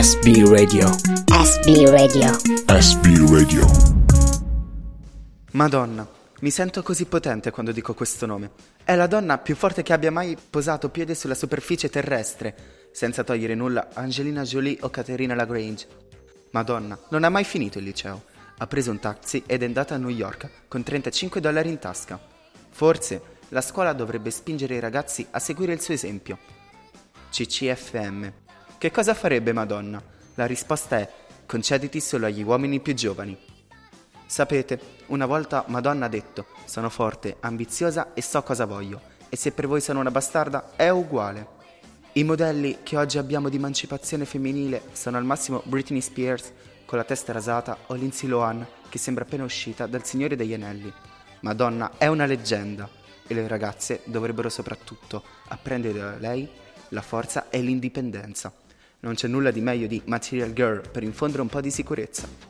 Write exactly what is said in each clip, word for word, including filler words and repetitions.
S B Radio. S B Radio. S B Radio. Madonna, mi sento così potente quando dico questo nome. È la donna più forte che abbia mai posato piede sulla superficie terrestre, senza togliere nulla a Angelina Jolie o Caterina LaGrange. Madonna, non ha mai finito il liceo. Ha preso un taxi ed è andata a New York con trentacinque dollari in tasca. Forse la scuola dovrebbe spingere i ragazzi a seguire il suo esempio. C C F M. Che cosa farebbe Madonna? La risposta è: concediti solo agli uomini più giovani. Sapete, una volta Madonna ha detto: sono forte, ambiziosa e so cosa voglio, e se per voi sono una bastarda è uguale. I modelli che oggi abbiamo di emancipazione femminile sono al massimo Britney Spears con la testa rasata o Lindsay Lohan che sembra appena uscita dal Signore degli Anelli. Madonna è una leggenda e le ragazze dovrebbero soprattutto apprendere da lei la forza e l'indipendenza. Non c'è nulla di meglio di Material Girl per infondere un po' di sicurezza.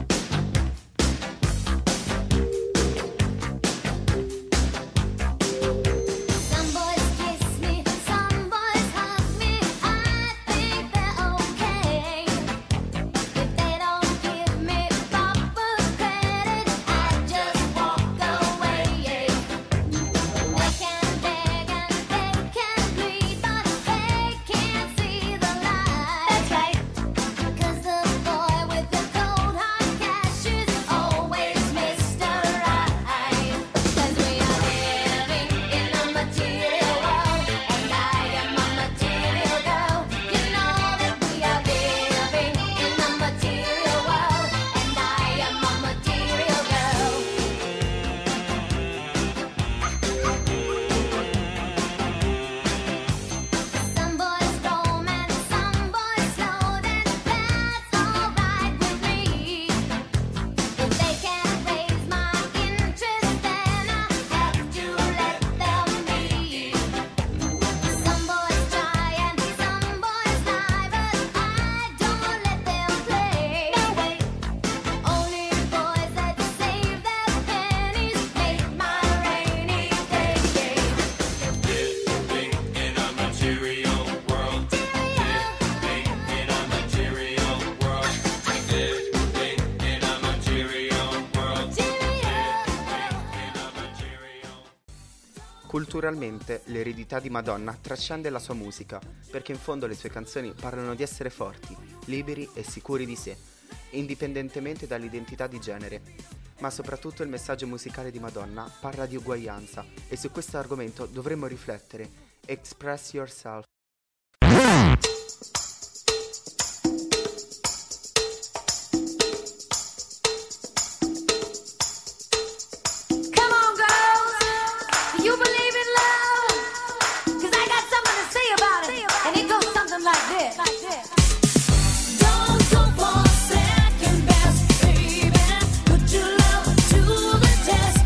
Culturalmente l'eredità di Madonna trascende la sua musica, perché in fondo le sue canzoni parlano di essere forti, liberi e sicuri di sé, indipendentemente dall'identità di genere. Ma soprattutto il messaggio musicale di Madonna parla di uguaglianza e su questo argomento dovremmo riflettere. Express yourself.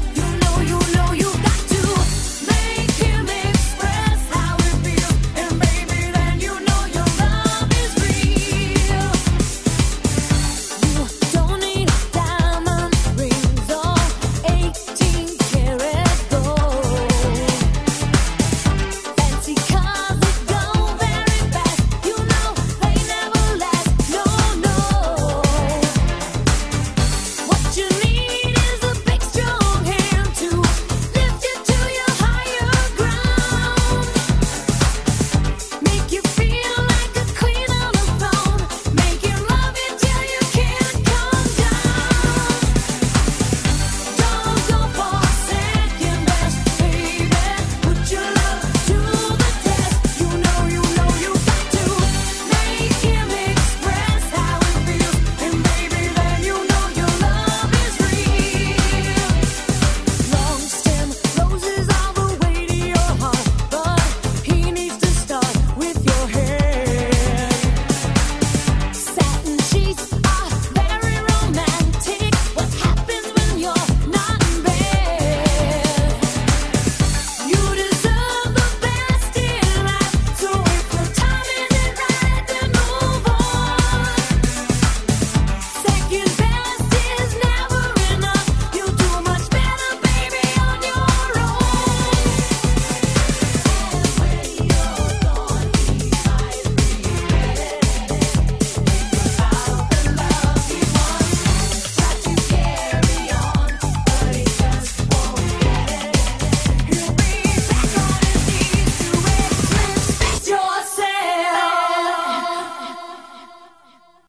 Embrace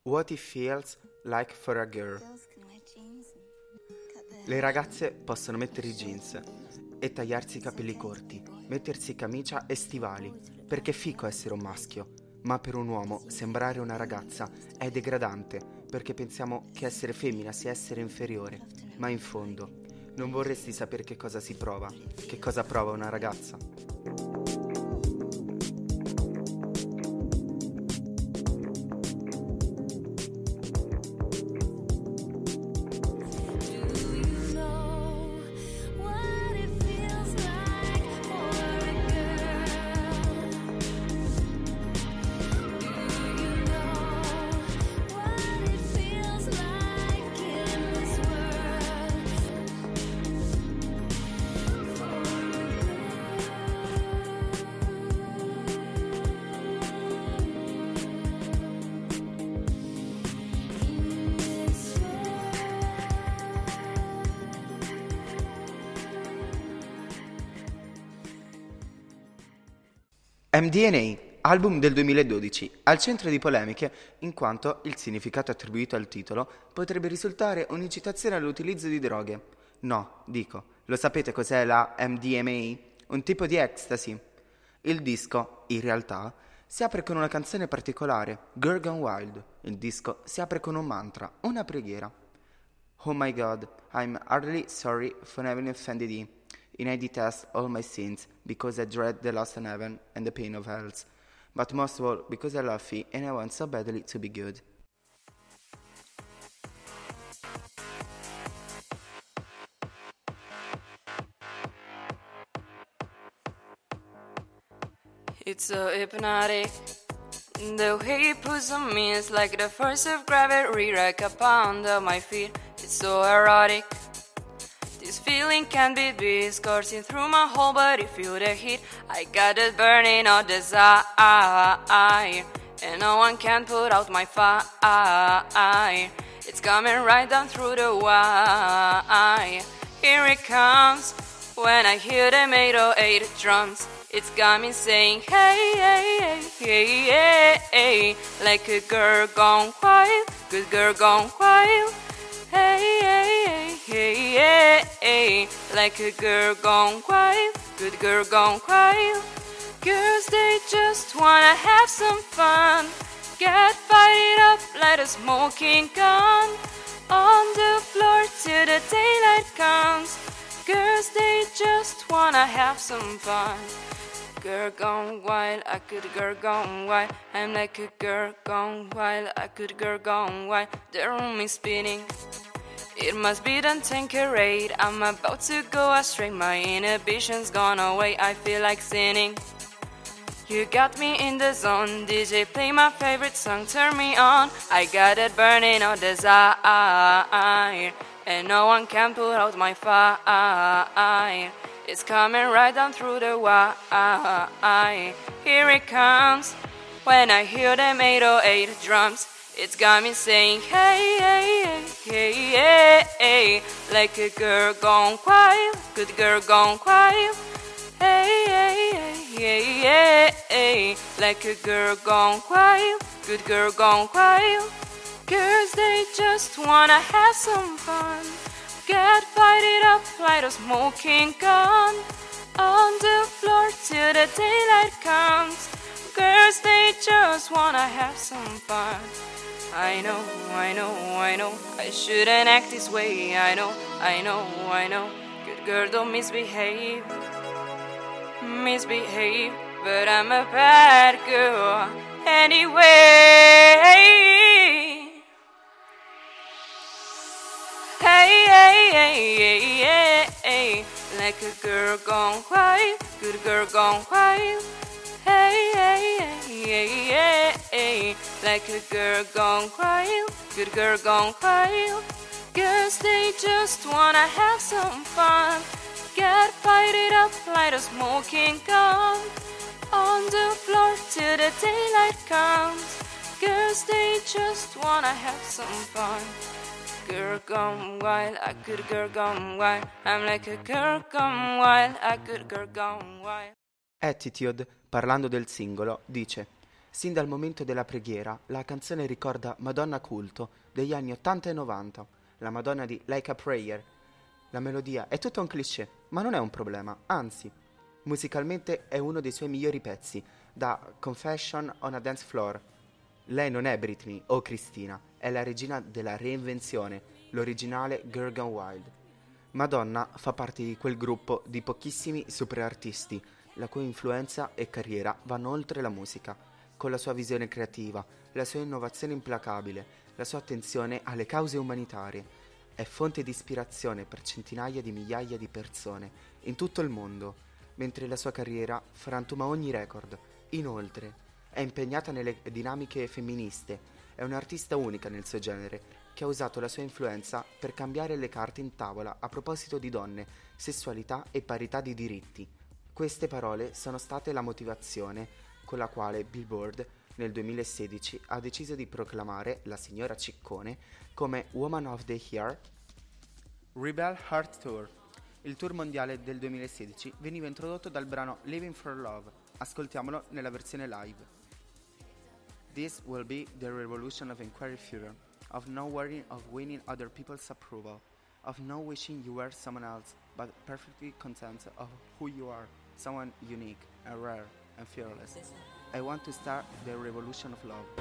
What It Feels Like for a Girl. Le ragazze possono mettere i jeans e tagliarsi i capelli corti, mettersi camicia e stivali, perché è fico essere un maschio, ma per un uomo sembrare una ragazza è degradante, perché pensiamo che essere femmina sia essere inferiore, ma in fondo non vorresti sapere che cosa si prova, che cosa prova una ragazza? M D N A, album del duemiladodici, al centro di polemiche in quanto il significato attribuito al titolo potrebbe risultare un'incitazione all'utilizzo di droghe. No, dico, lo sapete cos'è la M D M A? Un tipo di ecstasy. Il disco, in realtà, si apre con una canzone particolare, Girl Gone Wild. Il disco si apre con un mantra, una preghiera. Oh my God, I'm hardly sorry for having offended you. And I detest all my sins, because I dread the loss in heaven and the pain of hell. But most of all, because I love you and I want so badly to be good. It's so hypnotic. The way he pulls on me is like the force of gravity, like a pound of my feet. It's so erotic. This feeling can't be beat, coursing through my whole body, feel the heat. I got it burning all desire, and no one can put out my fire. It's coming right down through the wire. Here it comes, when I hear them eight oh eight drums. It's got me saying, hey, hey, hey, hey, hey, hey, like a girl gone wild, good girl gone wild. Hey, hey, hey, hey, hey, hey, like a girl gone wild, good girl gone wild. Girls, they just wanna have some fun, get fired up like a smoking gun, on the floor till the daylight comes. Girls, they just wanna have some fun. Girl gone wild, a good girl gone wild. I'm like a girl gone wild, a good girl gone wild. The room is spinning. It must be the Tanqueray. I'm about to go astray. My inhibition's gone away. I feel like sinning. You got me in the zone. D J, play my favorite song. Turn me on. I got it burning on desire, and no one can put out my fire. It's coming right down through the wire. Here it comes, when I hear them eight oh eight drums. It's got me saying, hey, hey, hey, hey, hey, hey, like a girl gone wild, good girl gone wild. Hey, hey, hey, hey, hey, hey, like a girl gone wild, good girl gone wild. Girls, they just wanna have some fun, get fired up like a smoking gun, on the floor till the daylight comes. Girls, they just wanna have some fun. I know, I know, I know, I shouldn't act this way. I know, I know, I know, good girl, don't misbehave, misbehave, but I'm a bad girl anyway. Hey, hey, hey, hey, hey, hey, like a girl gone wild, good girl gone wild. Hey, hey, hey, hey, hey, hey, like a girl gone wild, good girl gone wild. Girls, they just wanna have some fun, get fired up like a smoking gun, on the floor till the daylight comes. Girls, they just wanna have some fun. Girl gone wild, a good girl gone wild. I'm like a girl gone wild, a good girl gone wild. Attitude, parlando del singolo, dice: Sin dal momento della preghiera, la canzone ricorda Madonna culto degli anni ottanta e novanta, la Madonna di Like a Prayer. La melodia è tutta un cliché, ma non è un problema, anzi, musicalmente è uno dei suoi migliori pezzi, da Confession on a Dance Floor. Lei non è Britney o Christina, è la regina della reinvenzione, l'originale Girl Gone Wild. Madonna fa parte di quel gruppo di pochissimi super artisti, la cui influenza e carriera vanno oltre la musica, con la sua visione creativa, la sua innovazione implacabile, la sua attenzione alle cause umanitarie. È fonte di ispirazione per centinaia di migliaia di persone in tutto il mondo, mentre la sua carriera frantuma ogni record. Inoltre, è impegnata nelle dinamiche femministe, è un'artista unica nel suo genere, che ha usato la sua influenza per cambiare le carte in tavola a proposito di donne, sessualità e parità di diritti. Queste parole sono state la motivazione con la quale Billboard nel duemilasedici ha deciso di proclamare la signora Ciccone come Woman of the Year. Rebel Heart Tour. Il tour mondiale del duemilasedici veniva introdotto dal brano Living for Love. Ascoltiamolo nella versione live. This will be the revolution of inquiry future, of no worrying of winning other people's approval, of no wishing you were someone else, but perfectly content of who you are, someone unique and rare and fearless. I want to start the revolution of love.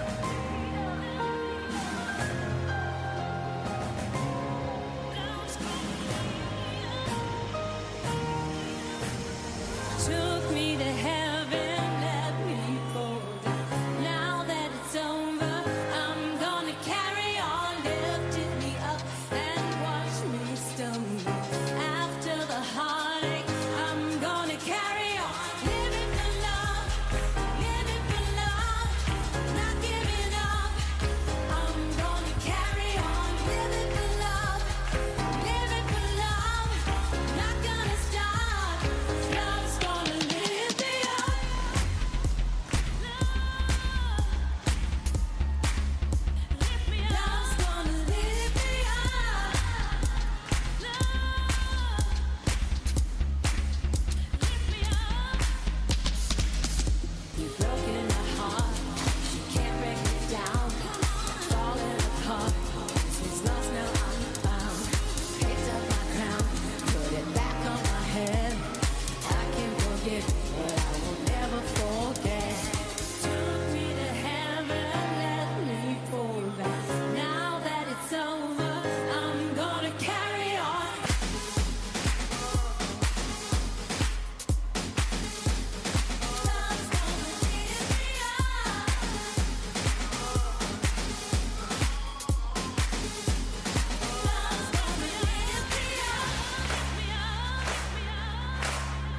Took me to heaven, let me fall down. Now that it's over, I'm gonna carry on. Lifted me up and watch me stumble. After the heartache, I'm gonna carry on. Living for love, living for love, not giving up. I'm gonna carry on. Living for love, living for love, not gonna stop. Love's gonna lift me up. Love, lift me up. Love's gonna lift me up. Love, lift me up. You've broken my heart. You can't break me down. Falling apart. Since lost, now I'm found. Picked up my crown, put it back on my head. I can forget, but I will never forget. Took me to heaven, let me fall down. Now that it's over, I'm gonna carry on. Love's gonna lift me up. Love's gonna lift me up. Me up, me up.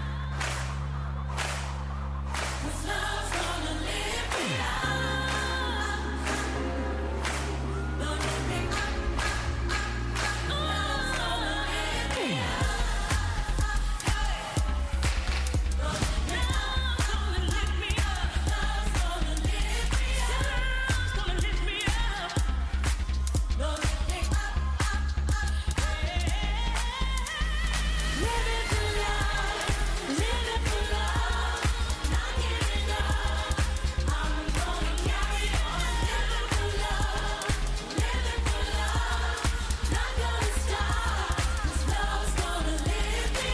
'Cause love's gonna lift me up. Gonna lift me up. Love's gonna lift me up. Love's gonna lift me up. Love's gonna lift me up. Love's gonna lift me up. Gonna lift me up. Living for love, living for love, not giving up. I'm gonna carry on. Living for love, living for love, not gonna stop. 'Cause love's gonna lift me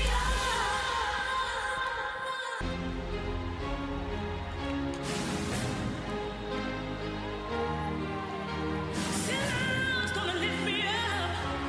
up. Love's gonna lift me up.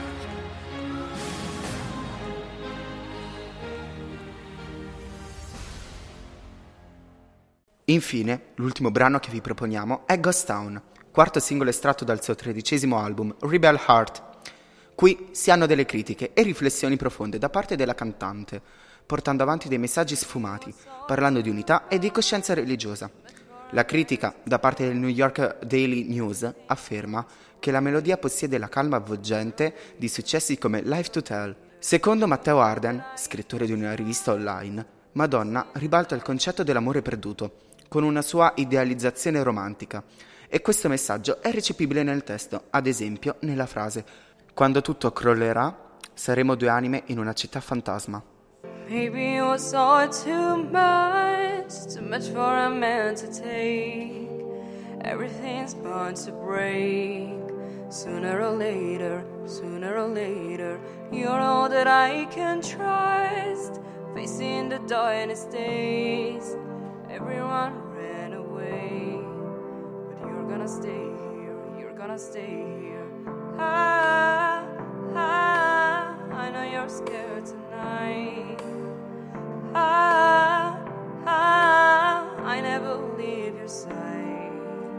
Infine, l'ultimo brano che vi proponiamo è Ghost Town, quarto singolo estratto dal suo tredicesimo album, Rebel Heart. Qui si hanno delle critiche e riflessioni profonde da parte della cantante, portando avanti dei messaggi sfumati, parlando di unità e di coscienza religiosa. La critica da parte del New York Daily News afferma che la melodia possiede la calma avvolgente di successi come Life to Tell. Secondo Matteo Arden, scrittore di una rivista online, Madonna ribalta il concetto dell'amore perduto, con una sua idealizzazione romantica, e questo messaggio è recepibile nel testo, ad esempio nella frase «Quando tutto crollerà, saremo due anime in una città fantasma». Maybe it was all too much. much, too much for a man to take. Everything's bound to break. Sooner or later, sooner or later, you're all that I can trust. Facing the darkest days, everyone ran away, but you're gonna stay here, you're gonna stay here. Ah, ah, I know you're scared tonight. Ah, ah, I never leave your side.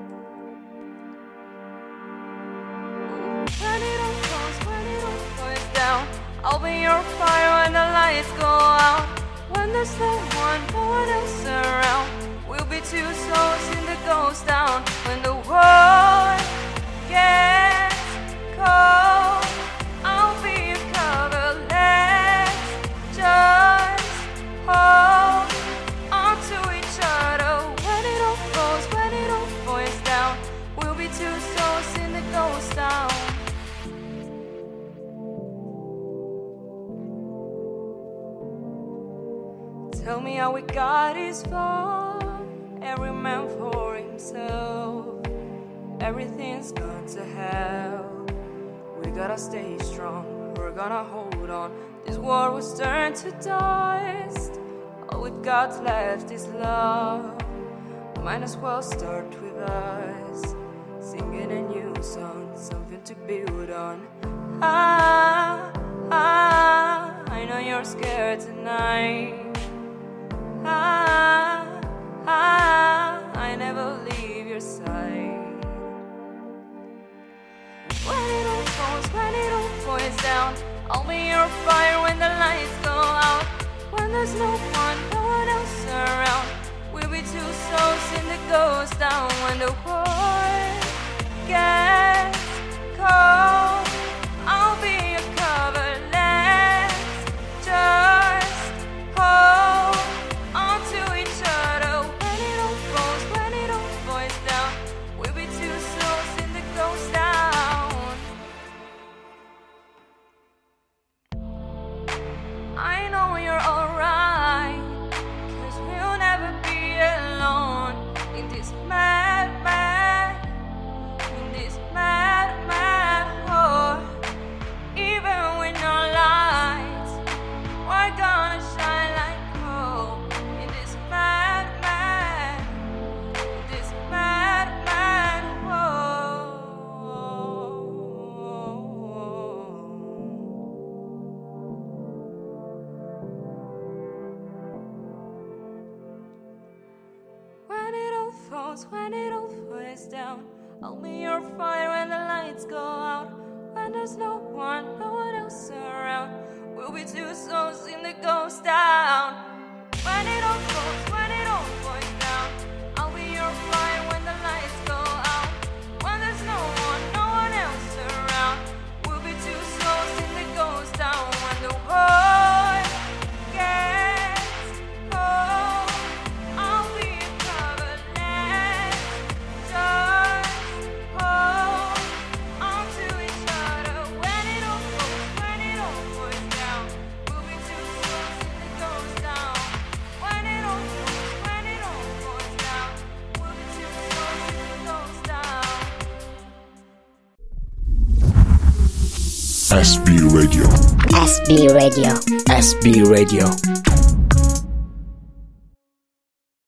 When it all comes, when it all goes down, I'll be your fire when the lights go out. When there's no one, no one else around, we'll be two souls in the ghost town. When the world gets cold, I'll be your cover. Let's just hold on to each other. When it all falls, when it all falls down, we'll be two souls in the ghost town. Tell me how we got this far. Every man for himself. Everything's gone to hell. We gotta stay strong. We're gonna hold on. This world was turned to dust. All we've got left is love. Might as well start with us, singing a new song, something to build on. Ah, ah, I know you're scared tonight. Ah, ah, I never leave your side. When it all falls, when it all falls down, I'll be your fire when the lights go out. When there's no one, no one else around, we'll be two souls in the ghost town. When the world gets cold, I'll be your cover. Let's just hold on to each other. When it all falls, when it all falls down, we'll be two souls in the ghost town. I know you're alright, 'cause we'll never be alone in this mad, mad, in this mad, mad world. Even with no lights, we're gonna shine like gold in this mad, mad, this mad, mad world. When it all falls, when it all falls down, I'll be your fire when the lights go out. When there's no one, no one else around, we'll be two souls in the ghost town. When it all falls, when it all falls down, I'll be your fire when the lights go out. When there's no one, no one else around, we'll be two souls in the ghost town. When the world gets cold, I'll be your cover. Let's just hold on to each other. When it all falls, when it all falls down, we'll be two souls in the ghost town. When it all falls, when it all falls down, we'll be two souls in the ghost town. S B Radio. S B Radio. S B Radio.